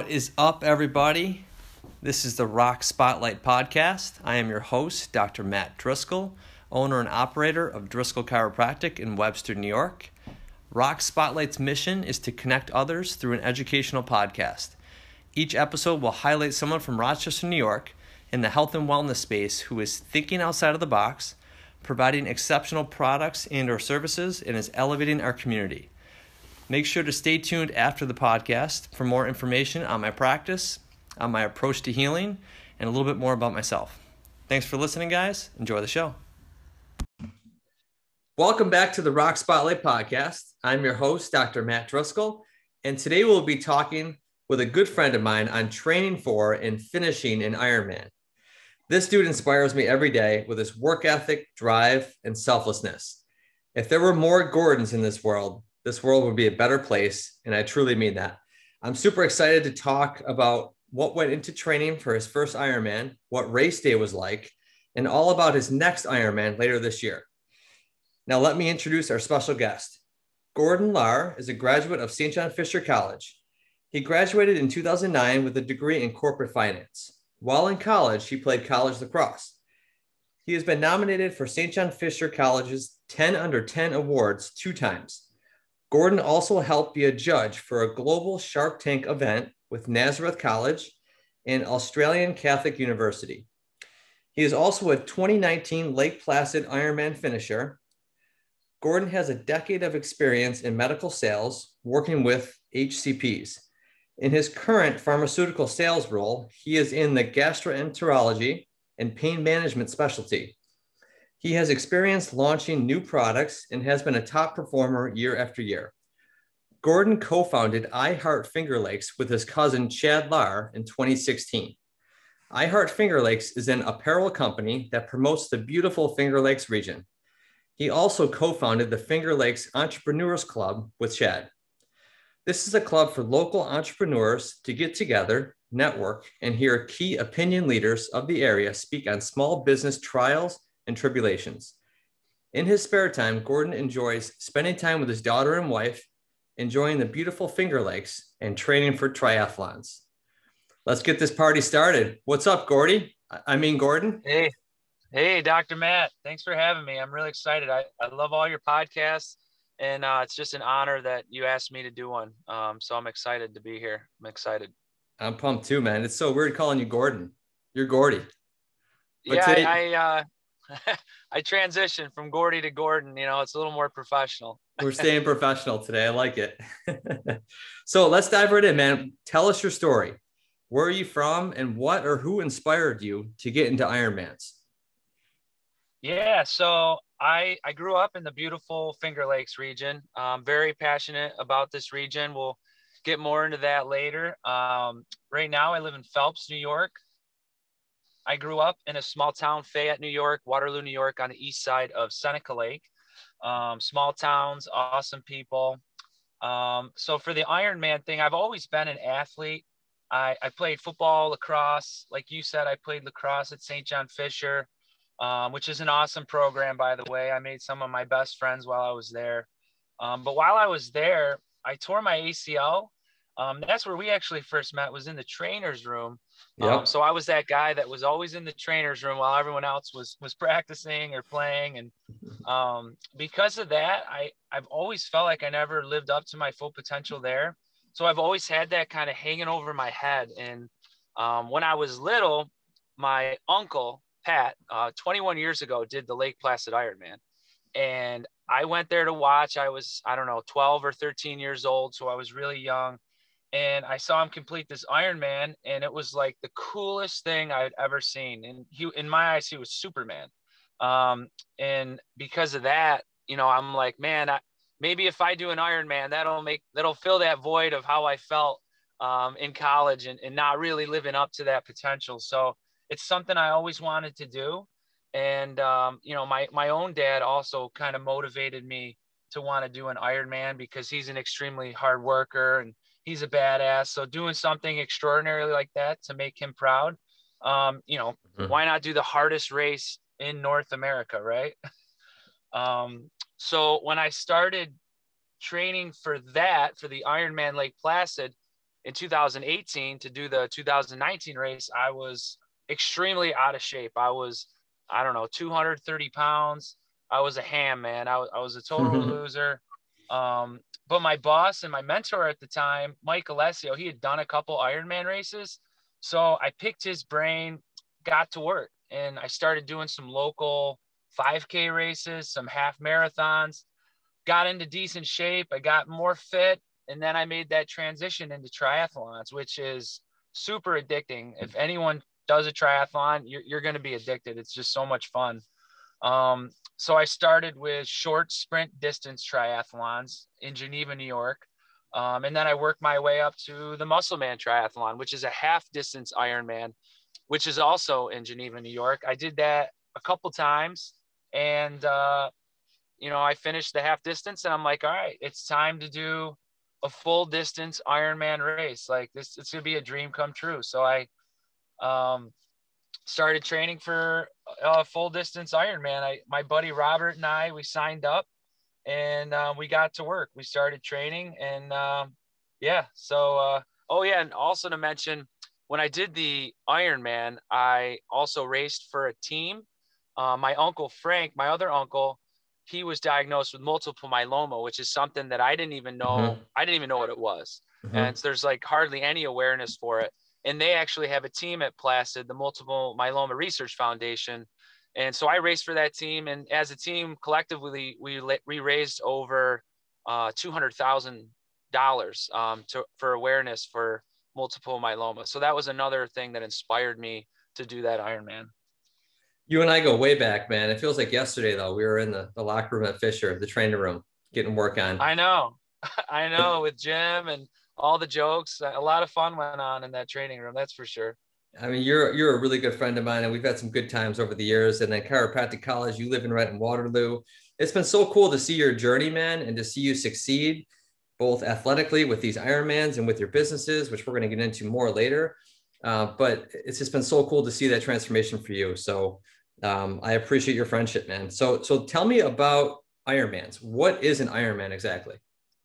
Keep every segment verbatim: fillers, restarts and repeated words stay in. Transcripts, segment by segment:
What is up, everybody? This is the Rock Spotlight Podcast. I am your host, Doctor Matt Driscoll, owner and operator of Driscoll Chiropractic in Webster, New York. Rock Spotlight's mission is to connect others through an educational podcast. Each episode will highlight someone from Rochester, New York, in the health and wellness space who is thinking outside of the box, providing exceptional products and or services, and is elevating our community. Make sure to stay tuned after the podcast for more information on my practice, on my approach to healing, and a little bit more about myself. Thanks for listening, guys. Enjoy the show. Welcome back to the Rock Spotlight Podcast. I'm your host, Doctor Matt Driscoll, and today we'll be talking with a good friend of mine on training for and finishing an Ironman. This dude inspires me every day with his work ethic, drive, and selflessness. If there were more Gordons in this world, this world would be a better place, and I truly mean that. I'm super excited to talk about what went into training for his first Ironman, what race day was like, and all about his next Ironman later this year. Now, let me introduce our special guest. Gordon Lahr is a graduate of Saint John Fisher College. He graduated in two thousand nine with a degree in corporate finance. While in college, he played college lacrosse. He has been nominated for Saint John Fisher College's ten under ten awards two times. Gordon also helped be a judge for a global Shark Tank event with Nazareth College and Australian Catholic University. He is also a twenty nineteen Lake Placid Ironman finisher. Gordon has a decade of experience in medical sales, working with H C Ps. In his current pharmaceutical sales role, he is in the gastroenterology and pain management specialty. He has experience launching new products and has been a top performer year after year. Gordon co-founded I Heart Finger Lakes with his cousin Chad Lahr in twenty sixteen. I Heart Finger Lakes is an apparel company that promotes the beautiful Finger Lakes region. He also co-founded the Finger Lakes Entrepreneurs Club with Chad. This is a club for local entrepreneurs to get together, network, and hear key opinion leaders of the area speak on small business trials and tribulations. In his spare time, Gordon enjoys spending time with his daughter and wife, enjoying the beautiful Finger Lakes, and training for triathlons. Let's get this party started. What's up, Gordy? I mean, Gordon. Hey, hey, Doctor Matt. Thanks for having me. I'm really excited. I, I love all your podcasts, and uh, it's just an honor that you asked me to do one. Um, so I'm excited to be here. I'm excited. I'm pumped too, man. It's so weird calling you Gordon. You're Gordy. But yeah, today- I, I uh, I transitioned from Gordy to Gordon. You know, it's a little more professional. We're staying professional today. I like it. So let's dive right in, man. Tell us your story. Where are you from, and what or who inspired you to get into Ironmans? Yeah, so I I grew up in the beautiful Finger Lakes region. I'm very passionate about this region. We'll get more into that later. Um, right now, I live in Phelps, New York. I grew up in a small town, Fayette, New York, Waterloo, New York, on the east side of Seneca Lake. Um, small towns, awesome people. Um, so for the Ironman thing, I've always been an athlete. I, I played football, lacrosse. Like you said, I played lacrosse at Saint John Fisher, um, which is an awesome program, by the way. I made some of my best friends while I was there. Um, but while I was there, I tore my A C L. Um, that's where we actually first met, was in the trainer's room. Yep. Um, so I was that guy that was always in the trainer's room while everyone else was was practicing or playing. And um, because of that, I, I've always felt like I never lived up to my full potential there. So I've always had that kind of hanging over my head. And um, when I was little, my uncle, Pat, uh, twenty-one years ago, did the Lake Placid Ironman. And I went there to watch. I was, I don't know, twelve or thirteen years old. So I was really young. And I saw him complete this Ironman, and it was like the coolest thing I'd ever seen. And he, in my eyes, he was Superman. Um, and because of that, you know, I'm like, man, I, maybe if I do an Ironman, that'll make, that'll fill that void of how I felt um, in college and, and not really living up to that potential. So it's something I always wanted to do. And, um, you know, my, my own dad also kind of motivated me to want to do an Ironman because he's an extremely hard worker and he's a badass. So doing something extraordinary like that to make him proud, um, you know, mm-hmm. Why not do the hardest race in North America, right? um, so when I started training for that, for the Ironman Lake Placid, in two thousand eighteen to do the two thousand nineteen race, I was extremely out of shape. I was, I don't know, two hundred thirty pounds. I was a ham, man. I, I was a total loser. Um, but my boss and my mentor at the time, Mike Alessio, he had done a couple Ironman races. So I picked his brain, got to work, and I started doing some local five K races, some half marathons, got into decent shape. I got more fit. And then I made that transition into triathlons, which is super addicting. If anyone does a triathlon, you're, you're going to be addicted. It's just so much fun. Um, so I started with short sprint distance triathlons in Geneva, New York. Um, and then I worked my way up to the Muscleman Triathlon, which is a half distance Ironman, which is also in Geneva, New York. I did that a couple times, and, uh, you know, I finished the half distance, and I'm like, all right, it's time to do a full distance Ironman race. Like this, it's gonna be a dream come true. So I um, started training for a full distance Ironman. I, my buddy Robert and I, we signed up, and uh, we got to work. We started training, and um, yeah. So, uh, oh yeah, and also to mention, when I did the Ironman, I also raced for a team. Uh, my uncle Frank, my other uncle, he was diagnosed with multiple myeloma, which is something that I didn't even know. Mm-hmm. I didn't even know what it was. Mm-hmm. And so there's like hardly any awareness for it. And they actually have a team at Placid, the Multiple Myeloma Research Foundation. And so I raced for that team. And as a team, collectively, we, we raised over uh, two hundred thousand dollars um, to, for awareness for multiple myeloma. So that was another thing that inspired me to do that Ironman. You and I go way back, man. It feels like yesterday, though. We were in the, the locker room at Fisher, the training room, getting work on. I know. I know, with Jim and all the jokes. A lot of fun went on in that training room, that's for sure. I mean, you're you're a really good friend of mine, and we've had some good times over the years. And then Chiropractic College, you live in right in Waterloo. It's been so cool to see your journey, man, and to see you succeed, both athletically with these Ironmans and with your businesses, which we're going to get into more later. Uh, but it's just been so cool to see that transformation for you. So um, I appreciate your friendship, man. So, so tell me about Ironmans. What is an Ironman exactly?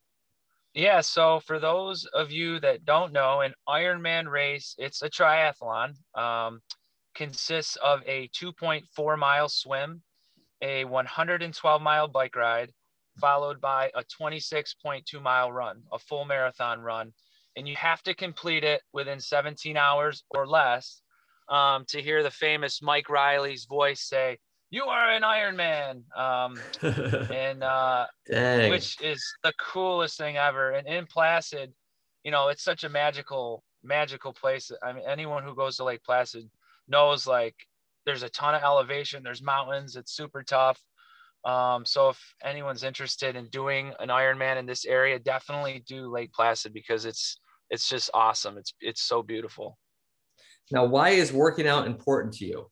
Yeah. So for those of you that don't know, an Ironman race, it's a triathlon, um, consists of a two point four mile swim, a one hundred twelve mile bike ride, followed by a twenty-six point two mile run, a full marathon run. And you have to complete it within seventeen hours or less um, to hear the famous Mike Riley's voice say, "You are an Ironman," um, and uh, which is the coolest thing ever. And in Placid, you know, it's such a magical, magical place. I mean, anyone who goes to Lake Placid knows, like, there's a ton of elevation, there's mountains, it's super tough. Um, so if anyone's interested in doing an Ironman in this area, definitely do Lake Placid, because it's it's just awesome. It's it's so beautiful. Now, why is working out important to you?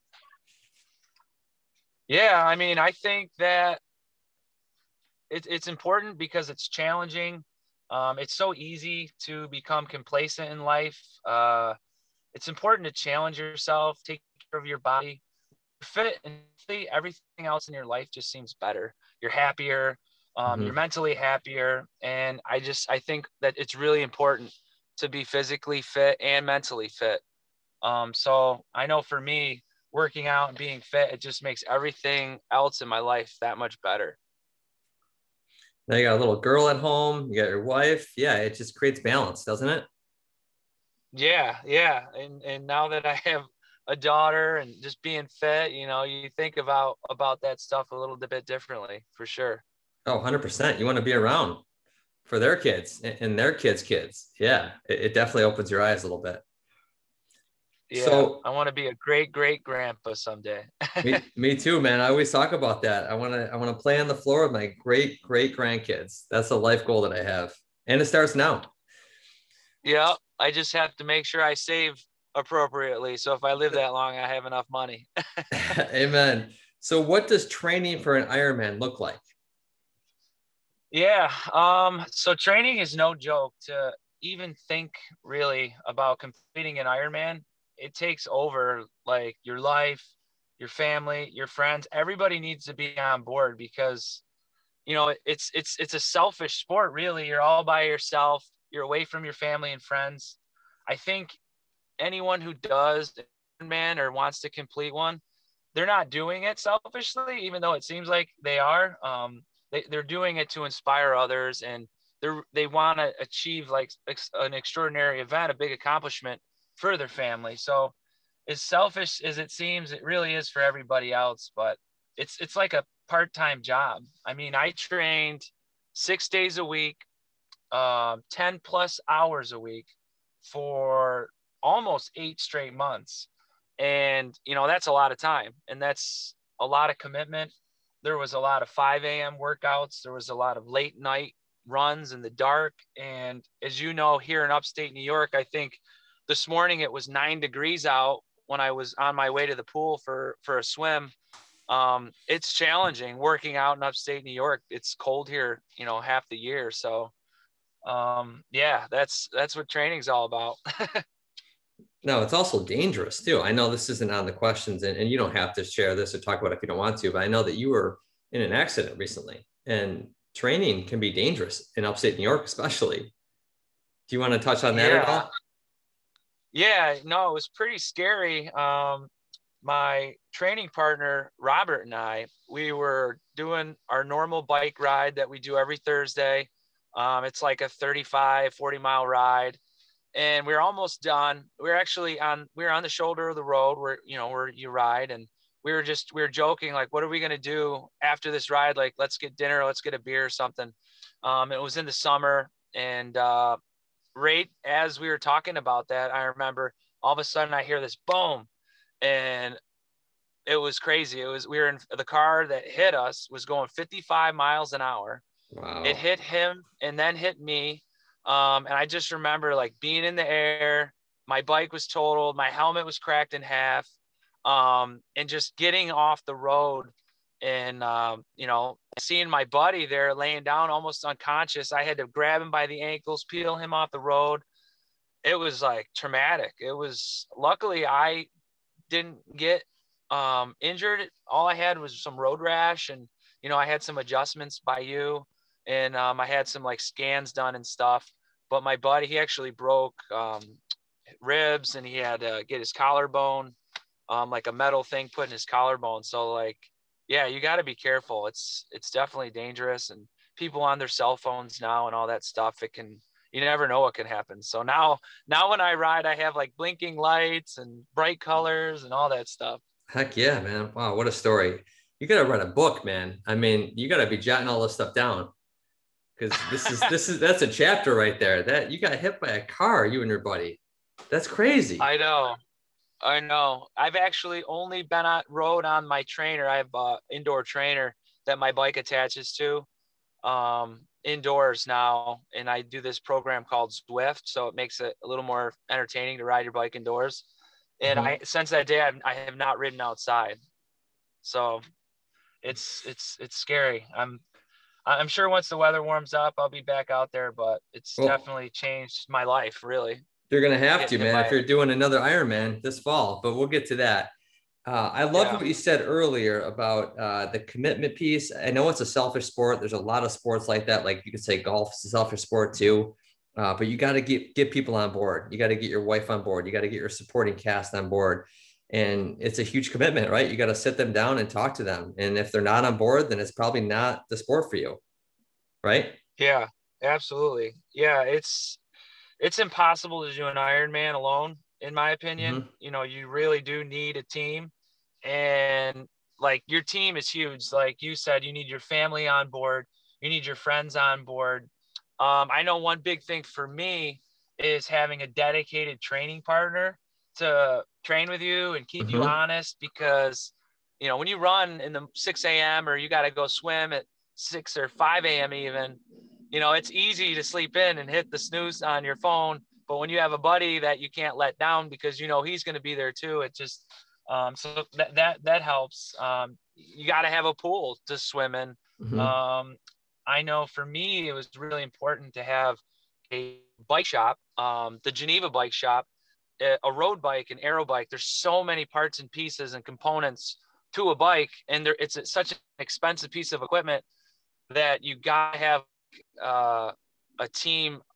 Yeah, I mean, I think that it, it's important because it's challenging. Um, it's so easy to become complacent in life. Uh, it's important to challenge yourself, take care of your body, fit, and everything else in your life just seems better. You're happier, um, mm-hmm. you're mentally happier. And I just, I think that it's really important to be physically fit and mentally fit. Um, so I know for me, working out and being fit, it just makes everything else in my life that much better. Now you got a little girl at home, you got your wife. Yeah, it just creates balance, doesn't it? Yeah, yeah. And and now that I have a daughter and just being fit, you know, you think about about that stuff a little bit differently, for sure. Oh, one hundred percent. You want to be around for their kids and their kids' kids. Yeah, it, it definitely opens your eyes a little bit. Yeah, so I want to be a great great grandpa someday. me, me too, man. I always talk about that. I want to I want to play on the floor with my great great grandkids. That's a life goal that I have, and it starts now. Yeah, I just have to make sure I save appropriately, so if I live that long, I have enough money. Amen. So what does training for an Ironman look like? Yeah, um, so training is no joke. To even think really about completing an Ironman, it takes over like your life, your family, your friends. Everybody needs to be on board, because, you know, it's, it's, it's a selfish sport, really. You're all by yourself. You're away from your family and friends. I think anyone who does Ironman or wants to complete one, they're not doing it selfishly, even though it seems like they are. Um, they, they're doing it to inspire others, and they're, they want to achieve like ex, an extraordinary event, a big accomplishment for their family. So as selfish as it seems, it really is for everybody else, but it's, it's like a part-time job. I mean, I trained six days a week, um, ten plus hours a week for almost eight straight months. And, you know, that's a lot of time, and that's a lot of commitment. There was a lot of five a.m. workouts. There was a lot of late night runs in the dark. And as you know, here in upstate New York, I think this morning it was nine degrees out when I was on my way to the pool for, for a swim. Um, it's challenging working out in upstate New York. It's cold here, you know, half the year. So, um, yeah, that's, that's what training's all about. No, it's also dangerous too. I know this isn't on the questions, and, and you don't have to share this or talk about it if you don't want to, but I know that you were in an accident recently, and training can be dangerous in upstate New York, especially. Do you want to touch on that yeah. at all? Yeah, no, it was pretty scary. Um, my training partner, Robert, and I, we were doing our normal bike ride that we do every Thursday. Um, it's like a thirty-five, forty mile ride. And we we're almost done. We we're actually on, we were on the shoulder of the road where, you know, where you ride. And we were just, we were joking, like, what are we going to do after this ride? Like, let's get dinner, let's get a beer or something. Um, it was in the summer. And uh, right as we were talking about that, I remember all of a sudden I hear this boom, and it was crazy. It was, we were in the car that hit us was going fifty-five miles an hour. Wow. It hit him and then hit me. Um, and I just remember like being in the air, my bike was totaled, my helmet was cracked in half, um, and just getting off the road and, um, you know, seeing my buddy there laying down almost unconscious. I had to grab him by the ankles, peel him off the road. It was like traumatic. It was, luckily I didn't get um, injured. All I had was some road rash, and, you know, I had some adjustments by you. And um, I had some like scans done and stuff, but my buddy, he actually broke um, ribs, and he had to get his collarbone, um, like a metal thing put in his collarbone. So like, yeah, you got to be careful. It's, it's definitely dangerous, and people on their cell phones now and all that stuff, it can, you never know what can happen. So now, now when I ride, I have like blinking lights and bright colors and all that stuff. Heck yeah, man. Wow. What a story. You got to write a book, man. I mean, you got to be jotting all this stuff down. Because this is this is that's a chapter right there. That you got hit by a car, you and your buddy. That's crazy. I know, I know. I've actually only been on rode on my trainer. I have an indoor trainer that my bike attaches to, um, indoors now, and I do this program called Zwift, so it makes it a little more entertaining to ride your bike indoors. And mm-hmm. I since that day, I've, I have not ridden outside, so it's it's it's scary. I'm. I'm sure once the weather warms up, I'll be back out there, but it's well, definitely changed my life, really. You're going to have to, man, if you're doing another Ironman this fall, but we'll get to that. Uh, I love yeah. what you said earlier about uh, the commitment piece. I know it's a selfish sport. There's a lot of sports like that. Like you could say golf is a selfish sport too, uh, but you got to get, get people on board. You got to get your wife on board. You got to get your supporting cast on board. And it's a huge commitment, right? You got to sit them down and talk to them. And if they're not on board, then it's probably not the sport for you. Right? Yeah, absolutely. Yeah. It's, it's impossible to do an Ironman alone, in my opinion. Mm-hmm. You know, you really do need a team, and like your team is huge. Like you said, you need your family on board. You need your friends on board. Um, I know one big thing for me is having a dedicated training partner to train with you and keep mm-hmm. you honest, because, you know, when you run in the six a.m. or you got to go swim at six or five a.m. even, you know, it's easy to sleep in and hit the snooze on your phone. But when you have a buddy that you can't let down because, you know, he's going to be there too, it just, um, so that, that, that helps. Um, you got to have a pool to swim in. Mm-hmm. Um, I know for me, it was really important to have a bike shop, um, the Geneva Bike Shop, a road bike, an aero bike. There's so many parts and pieces and components to a bike, and there it's such an expensive piece of equipment that you got to have uh, a team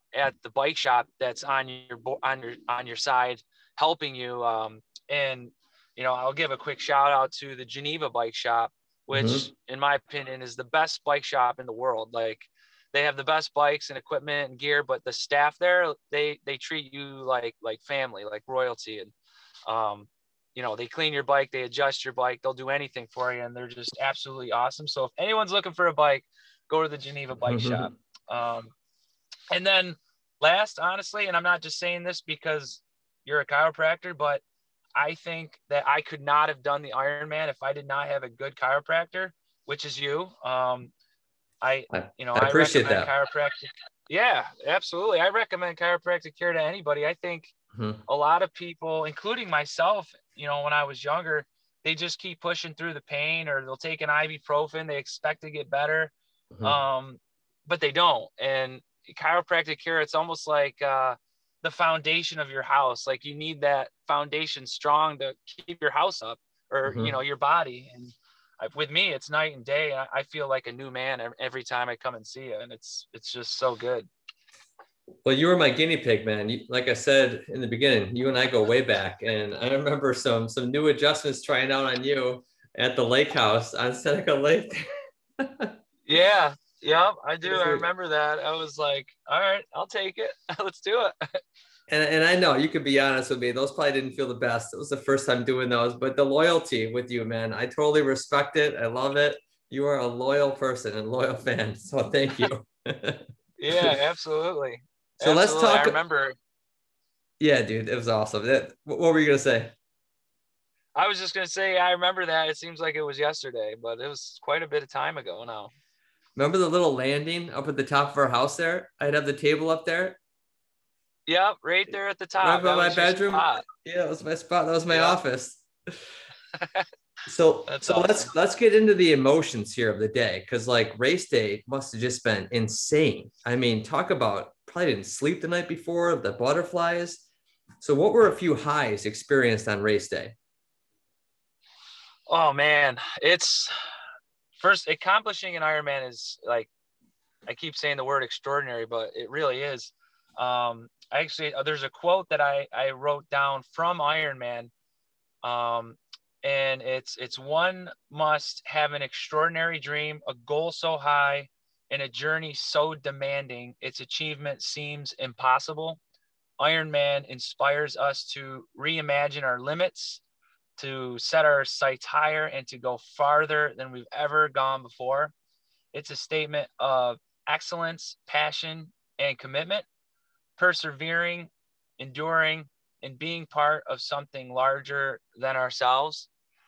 at the bike shop that's on your on your on your side helping you. Um, and you know, I'll give a quick shout out to the Geneva Bike Shop, which mm-hmm. in my opinion is the best bike shop in the world. Like, they have the best bikes and equipment and gear, but the staff there, they they treat you like like family, like royalty. And um, you know, they clean your bike, they adjust your bike, they'll do anything for you, and they're just absolutely awesome. So if anyone's looking for a bike, go to the Geneva Bike mm-hmm. Shop. Um, and then last, honestly, and I'm not just saying this because you're a chiropractor, but I think that I could not have done the Ironman if I did not have a good chiropractor, which is you. Um, I, you know, I appreciate I recommend that. chiropractic. Yeah, absolutely. I recommend chiropractic care to anybody. I think mm-hmm. a lot of people, including myself, you know, when I was younger, they just keep pushing through the pain, or they'll take an ibuprofen. They expect to get better, mm-hmm. um, but they don't. And chiropractic care, it's almost like uh, the foundation of your house. Like, you need that foundation strong to keep your house up, or, mm-hmm. you know, your body. And with me, it's night and day. I feel like a new man every time I come and see you, and it's it's just so good. Well, you were my guinea pig, man. You, like I said in the beginning, you and I go way back, and I remember some some new adjustments trying out on you at the lake house on Seneca Lake. yeah, yeah, I do. I remember that. I was like, all right, I'll take it. Let's do it. And, and I know you could be honest with me, those probably didn't feel the best. It was the first time doing those, but the loyalty with you, man, I totally respect it. I love it. You are a loyal person and loyal fan. So thank you. Yeah, absolutely. So absolutely. Let's talk. I remember. Yeah, dude, it was awesome. That, what were you going to say? I was just going to say, I remember that. It seems like it was yesterday, but it was quite a bit of time ago now. Remember the little landing up at the top of our house there? I'd have the table up there. Yep, right there at the top. Right by my bedroom. Yeah, that was my spot. That was my yeah. office. So, That's so awesome. let's let's get into the emotions here of the day, because like race day must have just been insane. I mean, talk about probably didn't sleep the night before, the butterflies. So, what were a few highs experienced on race day? Oh man, it's first accomplishing an Ironman is like, I keep saying the word extraordinary, but it really is. Um, Actually, there's a quote that I, I wrote down from Ironman, um, and it's it's one must have an extraordinary dream, a goal so high, and a journey so demanding its achievement seems impossible. Ironman inspires us to reimagine our limits, to set our sights higher, and to go farther than we've ever gone before. It's a statement of excellence, passion, and commitment. Persevering, enduring, and being part of something larger than ourselves.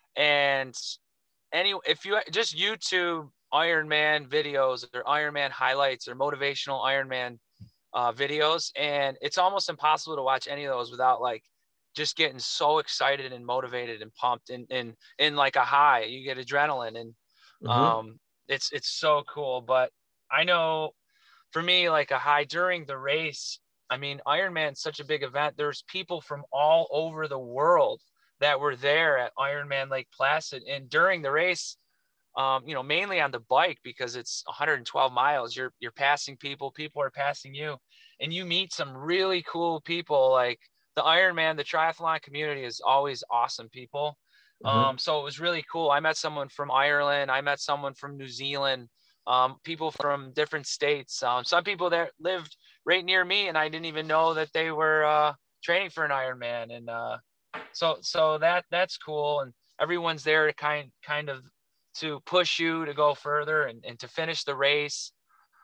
And any, if you just YouTube Ironman videos or Ironman highlights or motivational Ironman uh, videos, and it's almost impossible to watch any of those without like just getting so excited and motivated and pumped and in, in, in like a high. You get adrenaline, and mm-hmm. um, it's it's so cool. But I know for me, like a high during the race, I mean, Ironman's such a big event. There's people from all over the world that were there at Ironman Lake Placid. And during the race, um, you know, mainly on the bike, because it's one hundred twelve miles, you're, you're passing people, people are passing you, and you meet some really cool people. Like the Ironman, the triathlon community is always awesome people. Mm-hmm. Um, so it was really cool. I met someone from Ireland. I met someone from New Zealand. Um, people from different states. Um, some people that lived right near me, and I didn't even know that they were uh, training for an Ironman. And uh, so, so that that's cool. And everyone's there to kind kind of to push you to go further and, and to finish the race.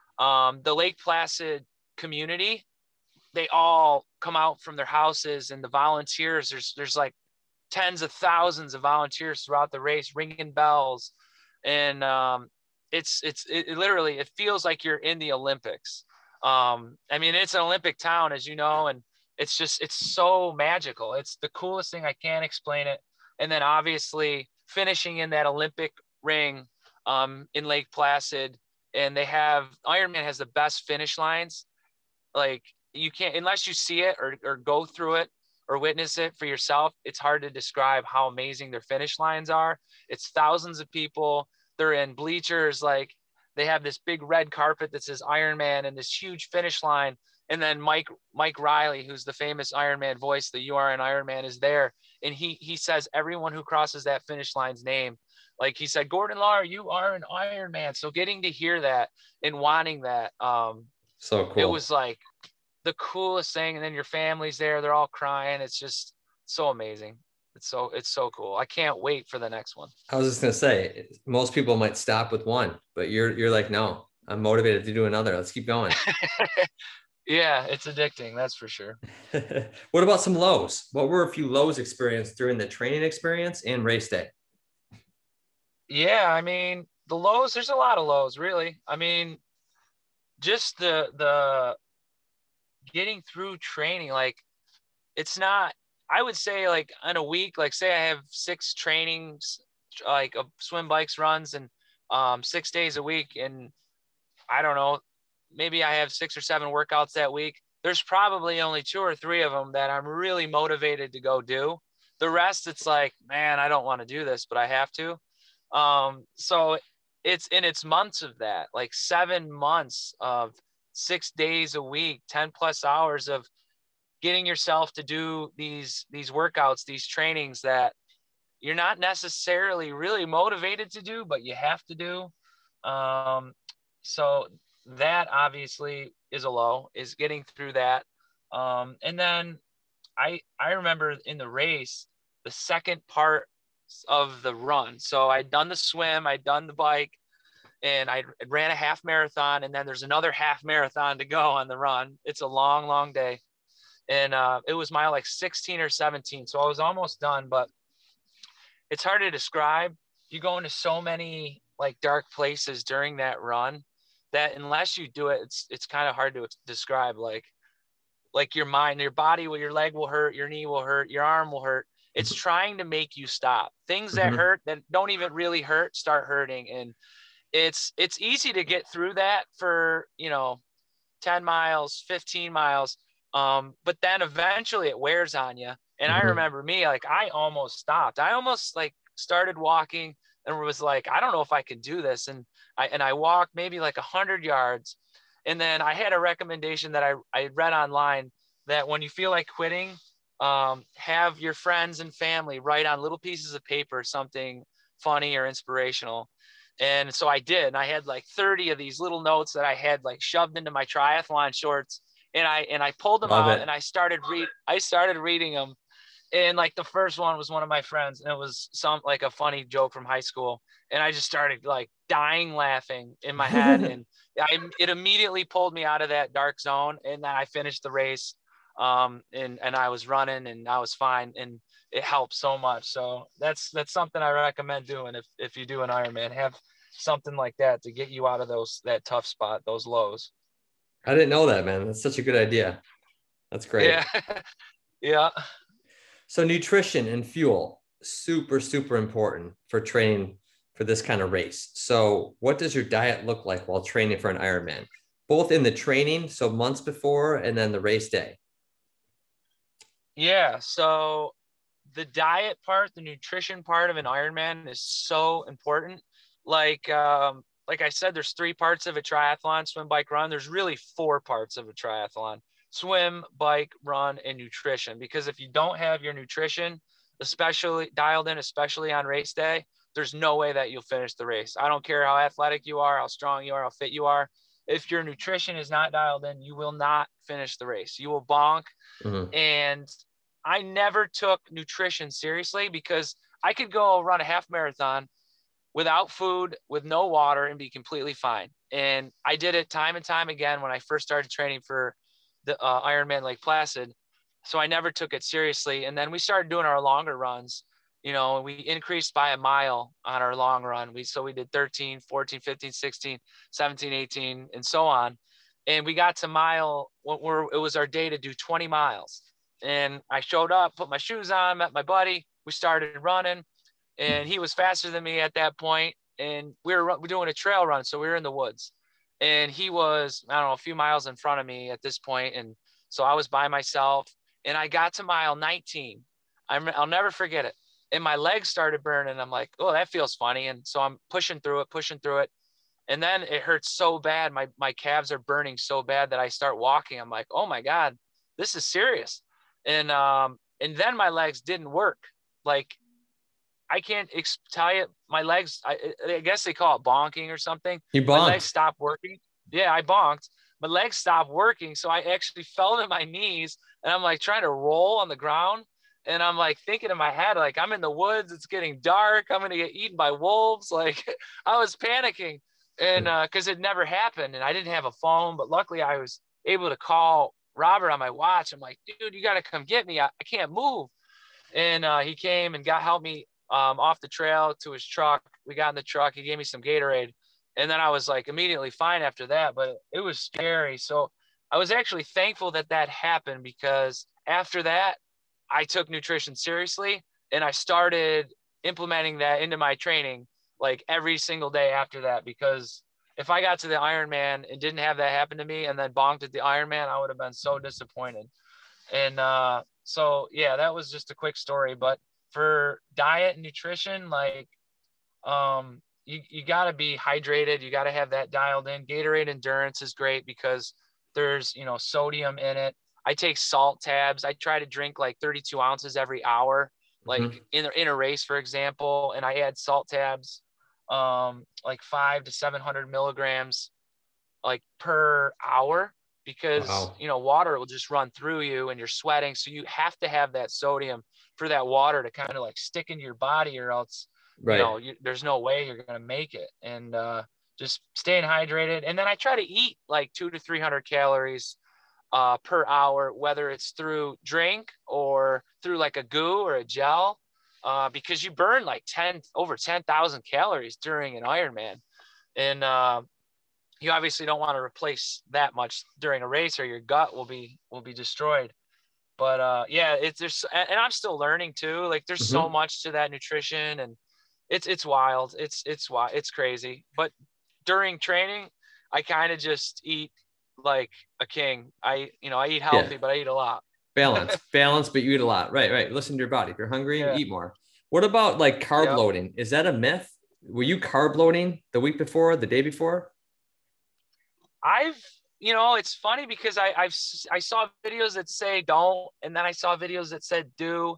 Um, the Lake Placid community, they all come out from their houses, and the volunteers. There's there's like tens of thousands of volunteers throughout the race, ringing bells, and um, it's it's it, it literally it feels like you're in the Olympics. Um, I mean, it's an Olympic town, as you know, and it's just it's so magical. It's the coolest thing. I can't explain it. And then obviously finishing in that Olympic ring um, in Lake Placid, and they have Ironman has the best finish lines. Like you can't unless you see it or or go through it or witness it for yourself. It's hard to describe how amazing their finish lines are. It's thousands of people. They're in bleachers. Like they have this big red carpet that says Ironman and this huge finish line. And then Mike, Mike Riley, who's the famous Ironman voice, the You Are an Ironman, is there. And he, he says everyone who crosses that finish line's name. Like he said, Gordon Lar, you are an Ironman. So getting to hear that and wanting that, um, so cool. It was like the coolest thing. And then your family's there, they're all crying. It's just so amazing. It's so, it's so cool. I can't wait for the next one. I was just going to say, most people might stop with one, but you're, you're like, no, I'm motivated to do another. Let's keep going. Yeah, it's addicting. That's for sure. What about some lows? What were a few lows experienced during the training experience and race day? Yeah. I mean, the lows, there's a lot of lows, really. I mean, just the, the getting through training, like it's not, I would say like in a week, like say I have six trainings, like uh, swim, bikes, runs, and um, six days a week. And I don't know, maybe I have six or seven workouts that week. There's probably only two or three of them that I'm really motivated to go do. The rest, it's like, man, I don't want to do this, but I have to. Um, so it's in its months of that, like seven months of six days a week, ten plus hours of getting yourself to do these, these workouts, these trainings that you're not necessarily really motivated to do, but you have to do. Um, so that obviously is a low, is getting through that. Um, and then I, I remember in the race, the second part of the run. So I'd done the swim, I'd done the bike, and I ran a half marathon, and then there's another half marathon to go on the run. It's a long, long day. And uh, it was my like sixteen or seventeen. So I was almost done, but it's hard to describe. You go into so many like dark places during that run that unless you do it, it's, it's kind of hard to describe. Like, like your mind, your body, your leg will hurt, your knee will hurt, your arm will hurt. It's trying to make you stop. Things that Mm-hmm. hurt, that don't even really hurt, start hurting. And it's, it's easy to get through that for, you know, ten miles, fifteen miles. Um, but then eventually it wears on you. And Mm-hmm. I remember me, like, I almost stopped. I almost like started walking and was like, I don't know if I can do this. And I, and I walked maybe like a hundred yards. And then I had a recommendation that I, I read online that when you feel like quitting, um, have your friends and family write on little pieces of paper, something funny or inspirational. And so I did. And I had like thirty of these little notes that I had like shoved into my triathlon shorts. And I, and I pulled them Love out it. and I started read, I started reading them. And like the first one was one of my friends, and it was some like a funny joke from high school. And I just started like dying laughing in my head. And I, it immediately pulled me out of that dark zone. And then I finished the race. Um, and, and I was running and I was fine. And it helped so much. So that's, that's something I recommend doing. If, if you do an Ironman, have something like that to get you out of those, that tough spot, those lows. I didn't know that, man. That's such a good idea. That's great. Yeah. Yeah. So nutrition and fuel, super, super important for training for this kind of race. So what does your diet look like while training for an Ironman, both in the training, so months before, and then the race day? Yeah. So the diet part, the nutrition part of an Ironman is so important. Like, um, like I said, there's three parts of a triathlon: swim, bike, run. There's really four parts of a triathlon: swim, bike, run, and nutrition. Because if you don't have your nutrition, especially dialed in, especially on race day, there's no way that you'll finish the race. I don't care how athletic you are, how strong you are, how fit you are. If your nutrition is not dialed in, you will not finish the race. You will bonk. Mm-hmm. And I never took nutrition seriously because I could go run a half marathon without food, with no water, and be completely fine. And I did it time and time again when I first started training for the uh, Ironman Lake Placid. So I never took it seriously. And then we started doing our longer runs. You know, we increased by a mile on our long run. We, so we did thirteen, fourteen, fifteen, sixteen, seventeen, eighteen, and so on. And we got to mile, where it was our day to do twenty miles. And I showed up, put my shoes on, met my buddy. We started running, and he was faster than me at that point. And we were, we were doing a trail run. So we were in the woods, and he was, I don't know, a few miles in front of me at this point. And so I was by myself, and I got to mile nineteen. I'm, I'll never forget it. And my legs started burning. I'm like, oh, that feels funny. And so I'm pushing through it, pushing through it. And then it hurts so bad. My, my calves are burning so bad that I start walking. I'm like, oh my God, this is serious. And, um, and then my legs didn't work. Like, I can't ex- tell you, my legs, I, I guess they call it bonking or something. You My legs bonked. stopped working. Yeah, I bonked. My legs stopped working. So I actually fell to my knees, and I'm like trying to roll on the ground. And I'm like thinking in my head, like, I'm in the woods. It's getting dark. I'm going to get eaten by wolves. Like, I was panicking, and uh, cause it never happened, and I didn't have a phone, but luckily I was able to call Robert on my watch. I'm like, dude, you got to come get me. I, I can't move. And uh, he came and got, helped me um, off the trail to his truck. We got in the truck. He gave me some Gatorade. And then I was like immediately fine after that, but it was scary. So I was actually thankful that that happened, because after that, I took nutrition seriously, and I started implementing that into my training like every single day after that. Because if I got to the Ironman and didn't have that happen to me and then bonked at the Ironman, I would have been so disappointed. And uh, so, yeah, that was just a quick story. But for diet and nutrition, like, um, you, you got to be hydrated. You got to have that dialed in. Gatorade Endurance is great because there's, you know, sodium in it. I take salt tabs. I try to drink like thirty-two ounces every hour, like Mm-hmm. in, in a race, for example. And I add salt tabs, um, like five to seven hundred milligrams, like per hour, because, Wow. you know, water will just run through you and you're sweating. So you have to have that sodium for that water to kind of like stick into your body, or else, you Right. know, you, there's no way you're going to make it. And uh, just staying hydrated. And then I try to eat like two to three hundred calories uh, per hour, whether it's through drink or through like a goo or a gel, uh, because you burn like ten, over ten thousand calories during an Ironman. And uh, you obviously don't want to replace that much during a race, or your gut will be, will be destroyed. But uh, yeah, it's, there's, and I'm still learning too. Like, there's so Mm-hmm. much to that nutrition, and it's, it's wild. It's, it's wild. It's crazy. But during training, I kind of just eat like a king. I, you know, I eat Yeah. healthy, but I eat a lot. Balance, balance, but you eat a lot. Right, right. Listen to your body. If you're hungry, Yeah. eat more. What about like carb Yep. loading? Is that a myth? Were you carb loading the week before, the day before? I've, you know, it's funny because I, I've, I saw videos that say don't, and then I saw videos that said do.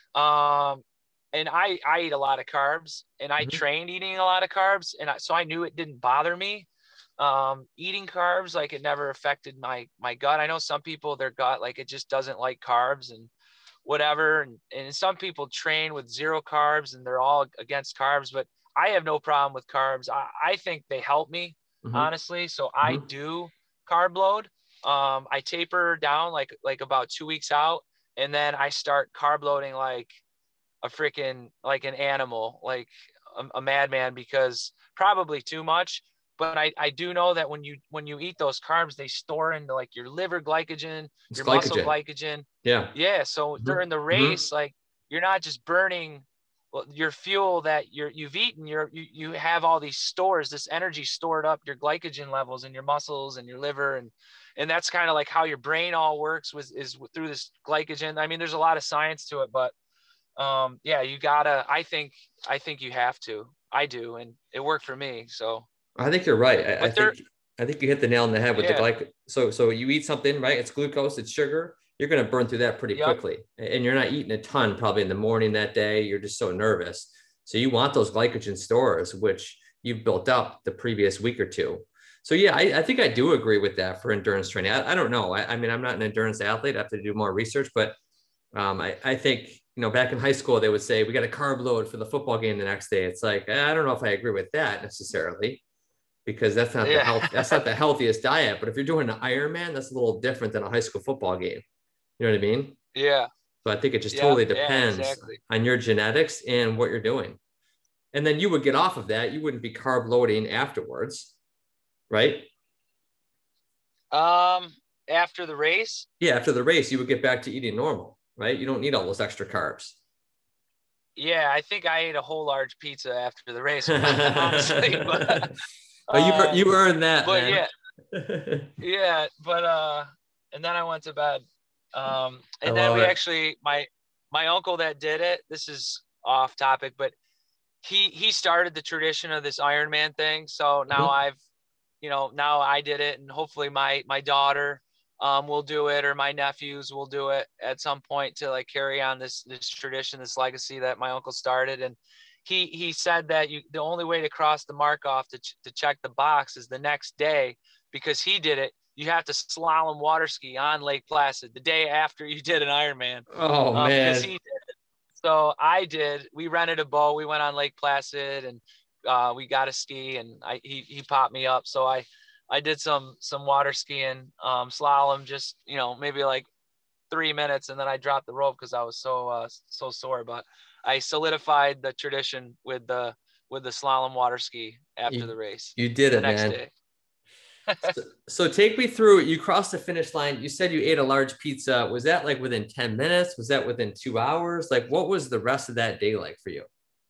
Um, and I, I eat a lot of carbs, and I Mm-hmm. trained eating a lot of carbs. And I, so I knew it didn't bother me. Um, eating carbs, like, it never affected my, my gut. I know some people, their gut, like, it just doesn't like carbs and whatever. And, and some people train with zero carbs and they're all against carbs, but I have no problem with carbs. I, I think they help me, Mm-hmm. honestly. So I Mm-hmm. do carb load. Um, I taper down like, like about two weeks out, and then I start carb loading like a freaking, like an animal, like a, a madman, because probably too much. But I, I do know that when you, when you eat those carbs, they store into like your liver glycogen, It's your muscle glycogen. glycogen. Yeah. Yeah. So during the Mm-hmm. Mm-hmm. race, like, you're not just burning your fuel that you're, you've eaten, you're, you, you have all these stores, this energy stored up, your glycogen levels in your muscles and your liver. And, and that's kind of like how your brain all works, with, is through this glycogen. I mean, there's a lot of science to it, but um, yeah, you gotta, I think, I think you have to, I do. And it worked for me. So, I think you're right. I, I but there, think I think you hit the nail on the head with the yeah, glyc. So so you eat something, right? It's glucose, it's sugar. You're going to burn through that pretty yep, quickly, and you're not eating a ton probably in the morning that day. You're just so nervous. So you want those glycogen stores, which you've built up the previous week or two. So yeah, I, I think I do agree with that for endurance training. I, I don't know. I, I mean, I'm not an endurance athlete. I have to do more research, but um, I, I think, you know, back in high school, they would say we got a carb load for the football game the next day. It's like, I don't know if I agree with that necessarily, because that's not the yeah, health. That's not the healthiest diet. But if you're doing an Ironman, that's a little different than a high school football game. You know what I mean? yeah, So I think it just yeah, totally yeah, depends exactly. on your genetics and what you're doing. And then you would get off of that. You wouldn't be carb loading afterwards, right? Um, after the race, Yeah, after the race, you would get back to eating normal, right? You don't need all those extra carbs. yeah, I think I ate a whole large pizza after the race, honestly, but, Oh, you um, you earned that, but man. yeah, yeah, but, uh, and then I went to bed. Um, I and then love we it. actually, my, my uncle that did it, this is off topic, but he, he started the tradition of this Ironman thing. So now Mhm. I've, you know, now I did it, and hopefully my, my daughter um, will do it, or my nephews will do it at some point to like carry on this, this tradition, this legacy that my uncle started. And he, he said that you, the only way to cross the mark off to, ch- to check the box is the next day, because he did it. You have to slalom water ski on Lake Placid the day after you did an Ironman, Oh um, because man. he did. So I did. We rented a boat. We went on Lake Placid, and uh, we got a ski, and I he he popped me up. So I I did some some water skiing, um, slalom, just you know maybe like three minutes, and then I dropped the rope because I was so uh, so sore. But I solidified the tradition with the with the slalom water ski after You, the race you did the it, next man. day. So, so take me through, you crossed the finish line. You said you ate a large pizza. Was that like within ten minutes? Was that within two hours? Like what was the rest of that day like for you?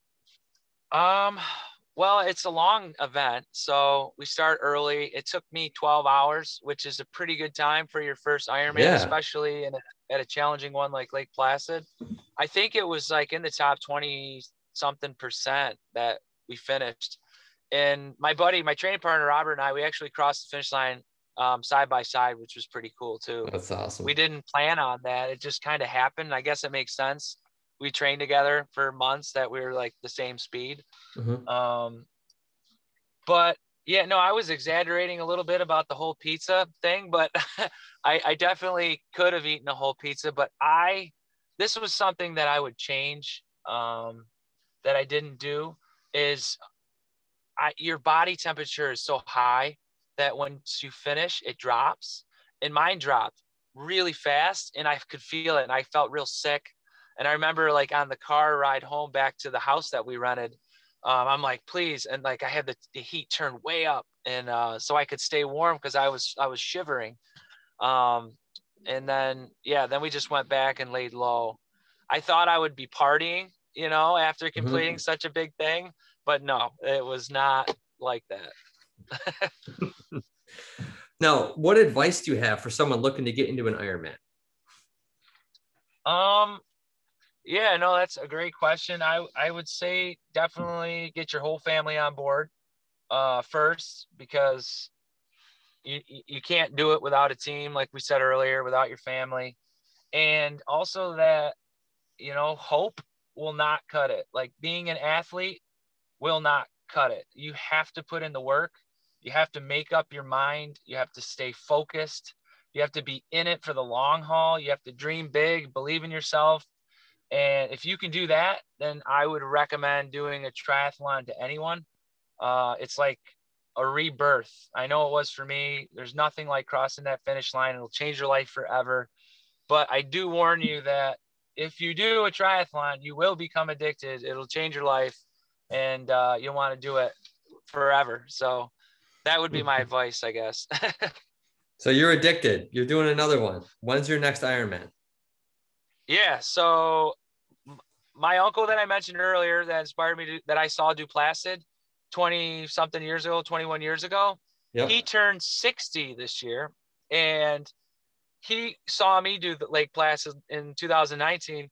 Um, well, it's a long event, so we start early. It took me twelve hours, which is a pretty good time for your first Ironman, Yeah. especially in a, at a challenging one like Lake Placid. I think it was like in the top twenty something percent that we finished. And my buddy, my training partner Robert, and I, we actually crossed the finish line um, side by side, which was pretty cool too. That's We awesome. didn't plan on that; it just kind of happened. I guess it makes sense. We trained together for months that we were like the same speed. Mhm. Um, but yeah, no, I was exaggerating a little bit about the whole pizza thing, but I, I definitely could have eaten a whole pizza. But I, this was something that I would change, um, that I didn't do, is I, your body temperature is so high that once you finish, it drops. And mine dropped really fast, and I could feel it, and I felt real sick. And I remember like on the car ride home back to the house that we rented, um, I'm like, please. And like I had the, the heat turned way up, and uh, so I could stay warm because I was I was shivering. Um, and then yeah, then we just went back and laid low. I thought I would be partying, you know, after completing Mhm. such a big thing, but no, it was not like that. Now, what advice do you have for someone looking to get into an Ironman? um, yeah, no, that's a great question. I I would say definitely get your whole family on board uh first, because you you can't do it without a team, like we said earlier, without your family. And also that, you know, hope will not cut it. Like being an athlete will not cut it. You have to put in the work. You have to make up your mind. You have to stay focused. You have to be in it for the long haul. You have to dream big, believe in yourself. And if you can do that, then I would recommend doing a triathlon to anyone. Uh, it's like a rebirth. I know it was for me. There's nothing like crossing that finish line. It'll change your life forever. But I do warn you that if you do a triathlon, you will become addicted. It'll change your life, and uh, you'll want to do it forever. So that would be my advice, I guess. So you're addicted. You're doing another one. When's your next Ironman? Yeah. So my uncle that I mentioned earlier that inspired me to, that I saw do Placid twenty something years ago, twenty-one years ago, he Yep. turned sixty this year. And he saw me do the Lake Placid in two thousand nineteen,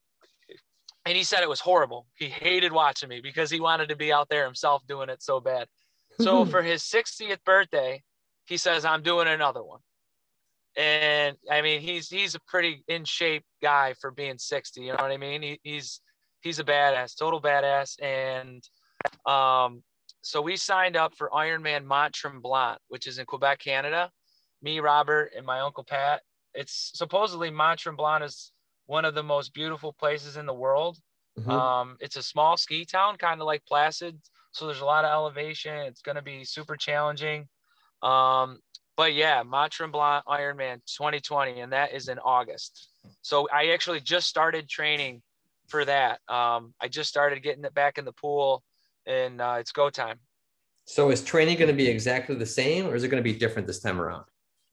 and he said it was horrible. He hated watching me because he wanted to be out there himself doing it so bad. So for his sixtieth birthday, he says, I'm doing another one. And I mean, he's he's a pretty in shape guy for being sixty. You know what I mean? He, he's he's a badass, total badass. And um, so we signed up for Ironman Mont Tremblant, which is in Quebec, Canada. Me, Robert, and my uncle Pat. It's supposedly Mont Tremblant is one of the most beautiful places in the world. Mhm. Um, it's a small ski town, kind of like Placid, so there's a lot of elevation. It's going to be super challenging. Um, but yeah, Mont Tremblant Ironman twenty twenty, and that is in August. So I actually just started training for that. Um, I just started getting it back in the pool, and uh, it's go time. So is training going to be exactly the same, or is it going to be different this time around?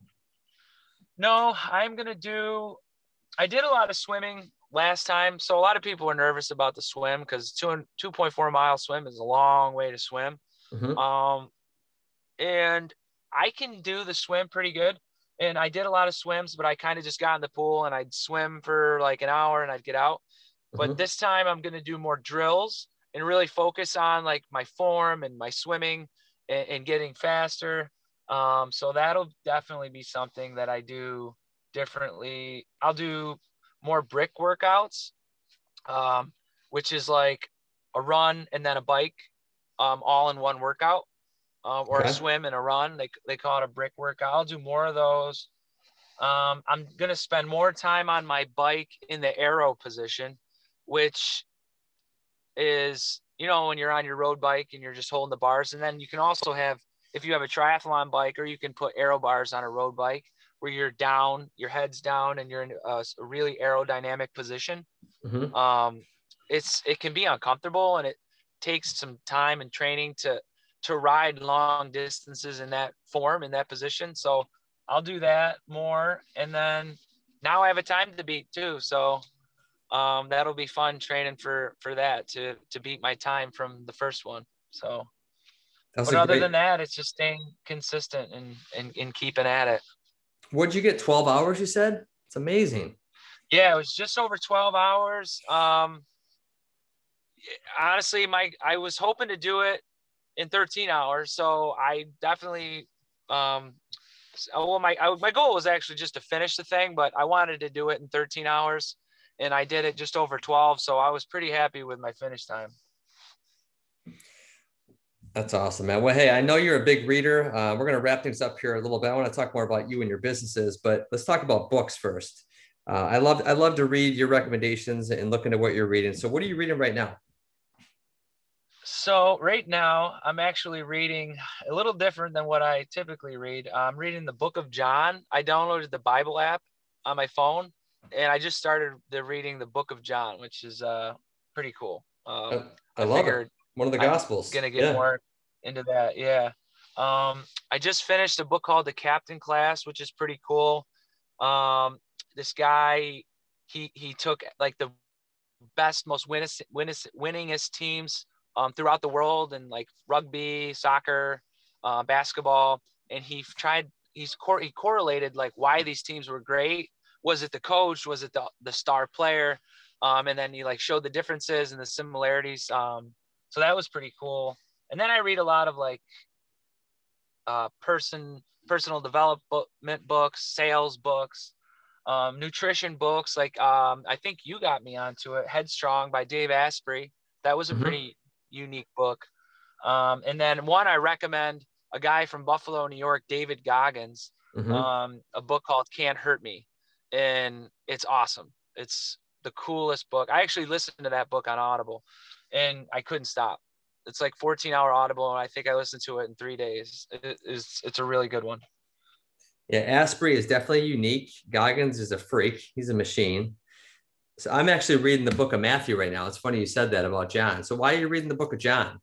No, I'm gonna do. I did a lot of swimming last time, so a lot of people were nervous about the swim because two two point four mile swim is a long way to swim. Mhm. Um, and I can do the swim pretty good. And I did a lot of swims, but I kind of just got in the pool and I'd swim for like an hour and I'd get out. But Mhm. this time I'm going to do more drills and really focus on like my form and my swimming and, and getting faster. Um, so that'll definitely be something that I do differently. I'll do more brick workouts, um, which is like a run and then a bike, um, all in one workout, um, or Okay. a swim and a run. They, they call it a brick workout. I'll do more of those. Um, I'm going to spend more time on my bike in the aero position, which is, you know, when you're on your road bike and you're just holding the bars. And then you can also have, if you have a triathlon bike, or you can put aero bars on a road bike where you're down, your head's down, and you're in a, a really aerodynamic position. Mm-hmm. Um, it's, it can be uncomfortable, and it takes some time and training to, to ride long distances in that form, in that position. So I'll do that more. And then now I have a time to beat too. So um, that'll be fun training for, for that, to, to beat my time from the first one. So, That's but a other great. than that, it's just staying consistent and, and, and keeping at it. What'd you get? twelve hours, you said? It's amazing. Yeah, it was just over twelve hours. Um, honestly, my, I was hoping to do it in thirteen hours. So I definitely, um, well, my, I, my goal was actually just to finish the thing, but I wanted to do it in thirteen hours, and I did it just over twelve. So I was pretty happy with my finish time. That's awesome, man. Well, hey, I know you're a big reader. Uh, we're going to wrap things up here a little bit. I want to talk more about you and your businesses, but let's talk about books first. Uh, I love, I love to read your recommendations and look into what you're reading. So what are you reading right now? So right now I'm actually reading a little different than what I typically read. I'm reading the Book of John. I downloaded the Bible app on my phone, and I just started the reading the Book of John, which is uh, pretty cool. Um, I, I, I love figured it. One of the I'm Gospels. gonna get Yeah. more into that. Yeah. Um, I just finished a book called The Captain Class, which is pretty cool. Um, this guy, he he took like the best, most winnest, winnest, winningest teams um, throughout the world, and like rugby, soccer, uh, basketball, and he tried. He's cor- he correlated like why these teams were great. Was it the coach? Was it the the star player? Um, and then he like showed the differences and the similarities. Um, so that was pretty cool. And then I read a lot of like uh, person personal development books, sales books, um, nutrition books. Like um, I think you got me onto it, Headstrong by Dave Asprey. That was a Mm-hmm. pretty unique book. Um, and then one I recommend, a guy from Buffalo, New York, David Goggins, Mm-hmm. um, a book called Can't Hurt Me. And it's awesome. It's the coolest book. I actually listened to that book on Audible, and I couldn't stop. It's like fourteen hour Audible, and I think I listened to it in three days. It is, it's a really good one. Yeah, Asprey is definitely unique. Goggins is a freak. He's a machine. So I'm actually reading the book of Matthew right now. It's funny you said that about John. So why are you reading the book of John?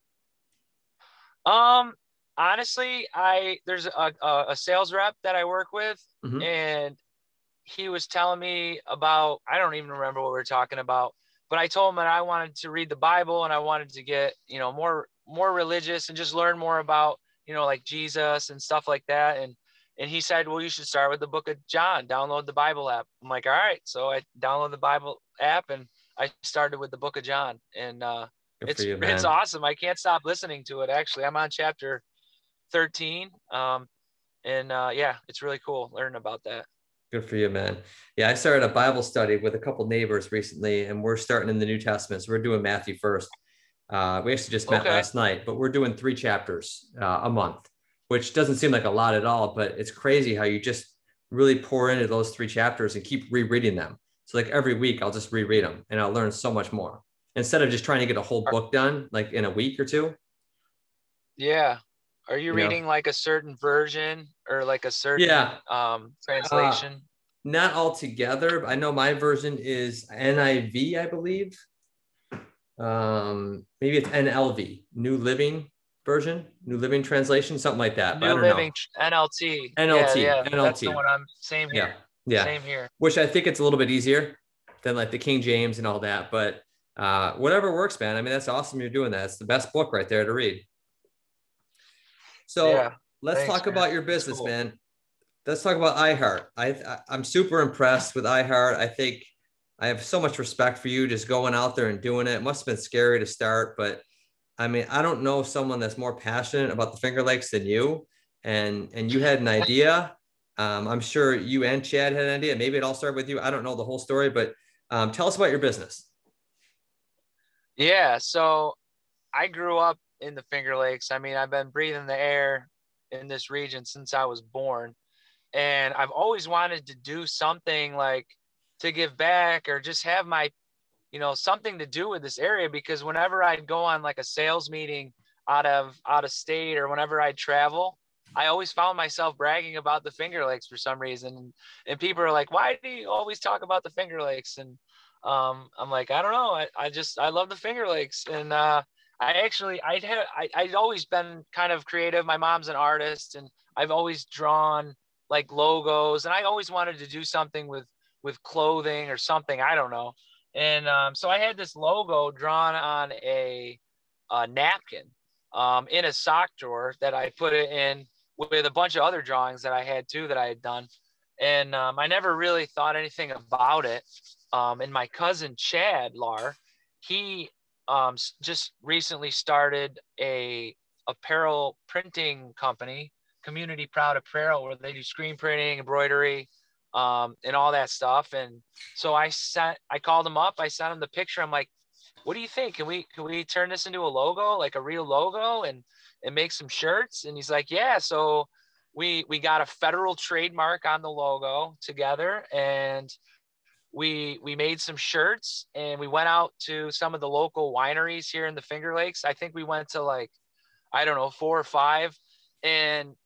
Um, honestly, I there's a, a, a sales rep that I work with, Mm-hmm. and he was telling me about, I don't even remember what we were talking about, but I told him that I wanted to read the Bible, and I wanted to get, you know, more, more religious and just learn more about, you know, like Jesus and stuff like that. And, and he said, well, you should start with the book of John, download the Bible app. I'm like, all right. So I downloaded the Bible app, and I started with the book of John, and uh, Good it's, for you, it's man. awesome. I can't stop listening to it. Actually, I'm on chapter thirteen. Um, and uh, yeah, it's really cool learning about that. Good for you, man. Yeah, I started a Bible study with a couple neighbors recently, and we're starting in the New Testament. So we're doing Matthew first. Uh, we actually just met Okay. last night, but we're doing three chapters uh, a month, which doesn't seem like a lot at all, but it's crazy how you just really pour into those three chapters and keep rereading them. So like every week I'll just reread them, and I'll learn so much more instead of just trying to get a whole book done like in a week or two. Yeah. Are you, You reading know? like a certain version or like a certain Yeah. um, Uh, translation? not all together. I know my version is N I V, I believe. Um, maybe it's N L V, New Living Version, New Living Translation, something like that. But I New don't know. Living N L T. N L T, Yeah, yeah. N L T. That's the one I'm, same Yeah, here. yeah. Same here. Which I think it's a little bit easier than like the King James and all that. But uh, whatever works, man. I mean, that's awesome you're doing that. It's the best book right there to read. So Yeah, let's thanks, talk man. about your That's business, cool. man. Let's talk about iHeart. I, I I'm super impressed with iHeart. I think I have so much respect for you just going out there and doing it. It must have been scary to start, but I mean, I don't know someone that's more passionate about the Finger Lakes than you. And and you had an idea. Um, I'm sure you and Chad had an idea. Maybe it all started with you. I don't know the whole story, but um, tell us about your business. Yeah. So I grew up in the Finger Lakes. I mean, I've been breathing the air in this region since I was born. And I've always wanted to do something like to give back or just have my, you know, something to do with this area, because whenever I'd go on like a sales meeting out of out of state or whenever I'd travel, I always found myself bragging about the Finger Lakes for some reason. And people are like, why do you always talk about the Finger Lakes? And um, I'm like, I don't know. I, I just, I love the Finger Lakes. And uh, I actually, I'd had, I, I'd always been kind of creative. My mom's an artist and I've always drawn like logos, and I always wanted to do something with, with clothing or something. I don't know. And um, so I had this logo drawn on a, a napkin um, in a sock drawer that I put it in with a bunch of other drawings that I had too that I had done. And um, I never really thought anything about it. Um, and my cousin Chad Lar, he um, just recently started a apparel printing company, Community Proud Apparel, where they do screen printing, embroidery, um, and all that stuff. And so I sent, I called him up. I sent him the picture. I'm like, what do you think? Can we, can we turn this into a logo, like a real logo, and, and make some shirts? And he's like, yeah. So we, we got a federal trademark on the logo together, and we, we made some shirts, and we went out to some of the local wineries here in the Finger Lakes. I think we went to like, I don't know, four or five. And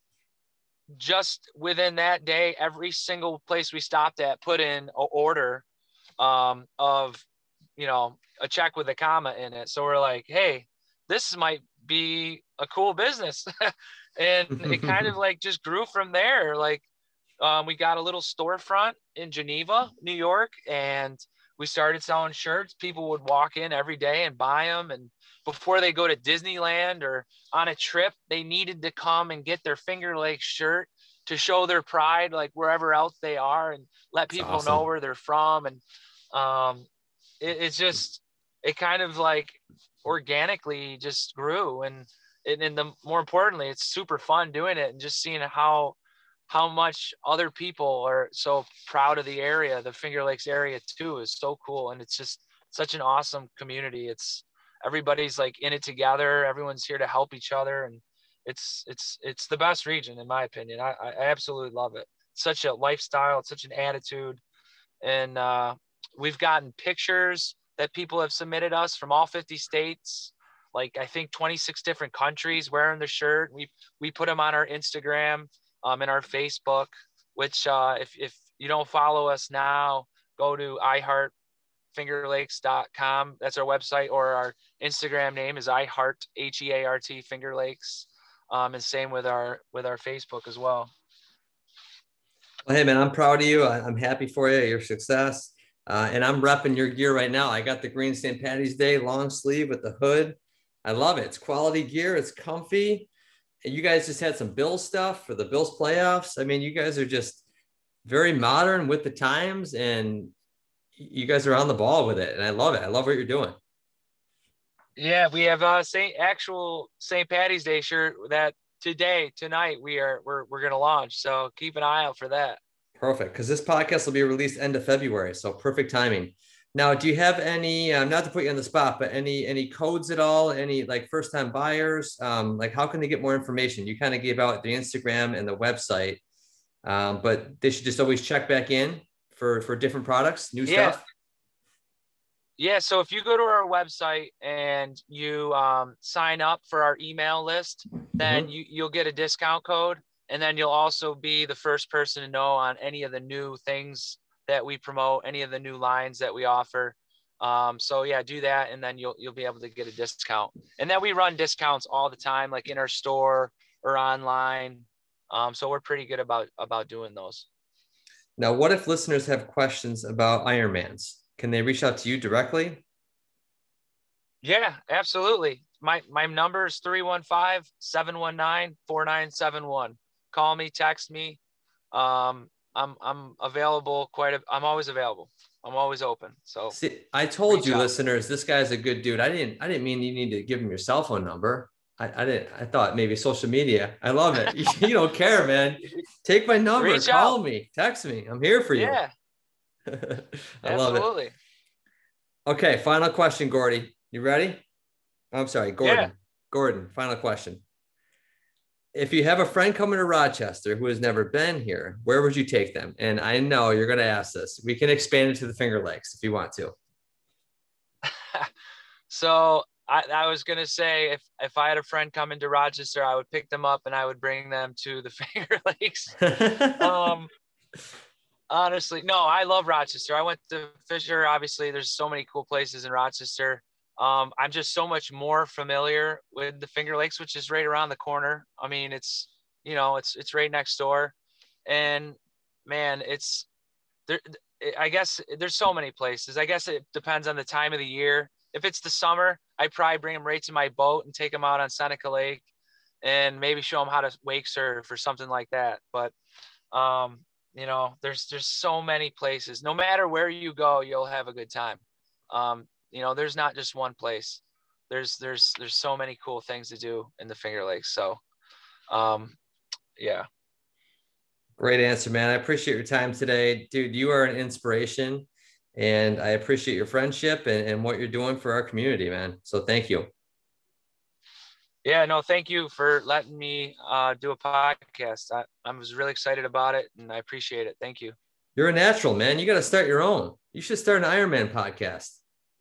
just within that day, every single place we stopped at put in an order um, of, you know, a check with a comma in it. So we're like, hey, this might be a cool business. And it kind of like just grew from there. Like um, we got a little storefront in Geneva, New York, and we started selling shirts. People would walk in every day and buy them. And before they go to Disneyland or on a trip, they needed to come and get their Finger Lakes shirt to show their pride, like wherever else they are, and let That's people awesome. know where they're from. And um, it, it's just, it kind of like organically just grew. And, and, and the more importantly, it's super fun doing it and just seeing how, how much other people are so proud of the area. The Finger Lakes area too is so cool. And it's just such an awesome community. It's, everybody's like in it together. Everyone's here to help each other. And it's, it's, it's the best region in my opinion. I, I absolutely love it. It's such a lifestyle. It's such an attitude. And uh, we've gotten pictures that people have submitted us from all fifty states, like I think twenty-six different countries wearing the shirt. We, we put them on our Instagram, um, and our Facebook, which uh, if, if you don't follow us now, go to iHeart finger lakes dot com. That's our website, or our Instagram name is iHeart, H E A R T, Finger Lakes. Um, and same with our, with our Facebook as well. Well, hey man, I'm proud of you. I, I'm happy for you, your success. Uh, and I'm repping your gear right now. I got the green Saint Patty's Day long sleeve with the hood. I love it. It's quality gear. It's comfy. And you guys just had some Bills stuff for the Bills playoffs. I mean, you guys are just very modern with the times, and you guys are on the ball with it. And I love it. I love what you're doing. Yeah, we have a Saint actual Saint Patty's Day shirt that today, tonight, we are we're we're gonna launch. So keep an eye out for that. Perfect, because this podcast will be released end of February, so perfect timing. Now, do you have any, um, not to put you on the spot, but any any codes at all? Any like first time buyers? Um, like how can they get more information? You kind of gave out the Instagram and the website, um, but they should just always check back in for for different products, new Yeah. stuff. Yeah, so if you go to our website and you um, sign up for our email list, then Mm-hmm. you, you'll get a discount code. And then you'll also be the first person to know on any of the new things that we promote, any of the new lines that we offer. Um, so yeah, do that. And then you'll, you'll be able to get a discount. And then we run discounts all the time, like in our store or online. Um, so we're pretty good about, about doing those. Now, what if listeners have questions about Ironmans? Can they reach out to you directly? Yeah, absolutely. My, my number is three one five, seven one nine, four nine seven one. Call me, text me. Um, I'm I'm available quite a, I'm always available. I'm always open. So See, I told you, out. listeners, this guy's a good dude. I didn't I didn't mean you need to give him your cell phone number. I, I didn't I thought maybe social media. I love it. You don't care, man. Take my number, Reach call out. me, text me. I'm here for you. Yeah. I love it. Absolutely. Okay, final question, Gordy. You ready? I'm sorry, Gordon. Yeah. Gordon, final question. If you have a friend coming to Rochester who has never been here, where would you take them? And I know you're going to ask this. We can expand it to the Finger Lakes if you want to. So I, I was going to say, if, if I had a friend come into Rochester, I would pick them up and I would bring them to the Finger Lakes. um, honestly, no, I love Rochester. I went to Fisher. Obviously, there's so many cool places in Rochester. Um, I'm just so much more familiar with the Finger Lakes, which is right around the corner. I mean, it's, you know, it's, it's right next door, and man, it's there. I guess there's so many places. I guess it depends on the time of the year. If it's the summer, I'd probably bring them right to my boat and take them out on Seneca Lake and maybe show them how to wake surf or something like that. But, um, you know, there's, there's so many places. No matter where you go, you'll have a good time. Um, You know, there's not just one place. There's, there's, there's so many cool things to do in the Finger Lakes. So, um, yeah. Great answer, man. I appreciate your time today, dude. You are an inspiration, and I appreciate your friendship and, and what you're doing for our community, man. So thank you. Yeah, no, thank you for letting me uh, do a podcast. I, I was really excited about it, and I appreciate it. Thank you. You're a natural, man. You got to start your own. You should start an Ironman podcast.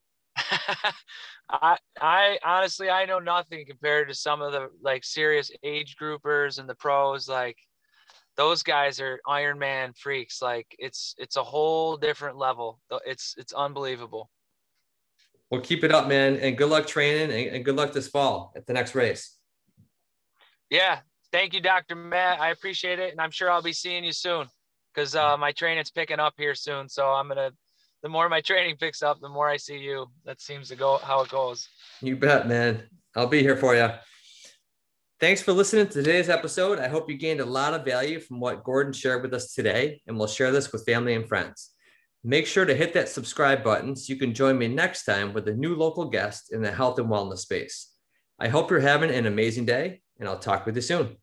I I honestly I know nothing compared to some of the like serious age groupers and the pros. Like those guys are Ironman freaks. Like it's it's a whole different level. It's it's unbelievable. Well, keep it up, man, and good luck training, and, and good luck this fall at the next race. Yeah, thank you, Doctor Matt. I appreciate it, and I'm sure I'll be seeing you soon because uh, my training's picking up here soon. So I'm gonna. The more my training picks up, the more I see you. That seems to go how it goes. You bet, man. I'll be here for you. Thanks for listening to today's episode. I hope you gained a lot of value from what Gordon shared with us today, and we'll share this with family and friends. Make sure to hit that subscribe button so you can join me next time with a new local guest in the health and wellness space. I hope you're having an amazing day, and I'll talk with you soon.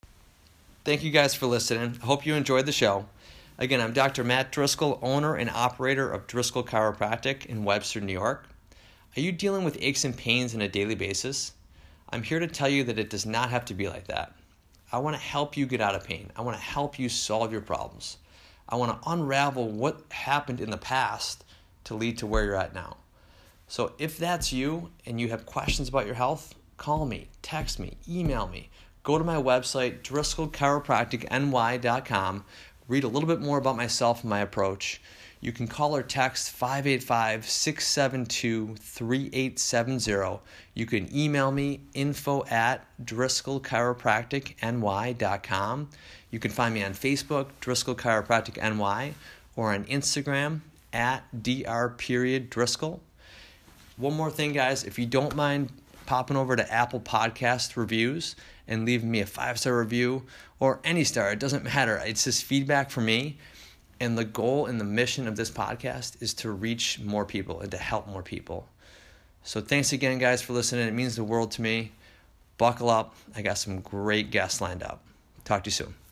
Thank you guys for listening. I hope you enjoyed the show. Again, I'm Doctor Matt Driscoll, owner and operator of Driscoll Chiropractic in Webster, New York. Are you dealing with aches and pains on a daily basis? I'm here to tell you that it does not have to be like that. I want to help you get out of pain. I want to help you solve your problems. I want to unravel what happened in the past to lead to where you're at now. So if that's you and you have questions about your health, call me, text me, email me. Go to my website, driscoll chiropractic n y dot com. Read a little bit more about myself and my approach. You can call or text five eight five, six seven two, three eight seven zero. You can email me info at driscoll chiropractic n y dot com. You can find me on Facebook, Driscoll Chiropractic N Y, or on Instagram at dr period Driscoll. One more thing, guys, if you don't mind popping over to Apple Podcast reviews and leaving me a five-star review or any star, it doesn't matter. It's just feedback for me. And the goal and the mission of this podcast is to reach more people and to help more people. So thanks again, guys, for listening. It means the world to me. Buckle up. I got some great guests lined up. Talk to you soon.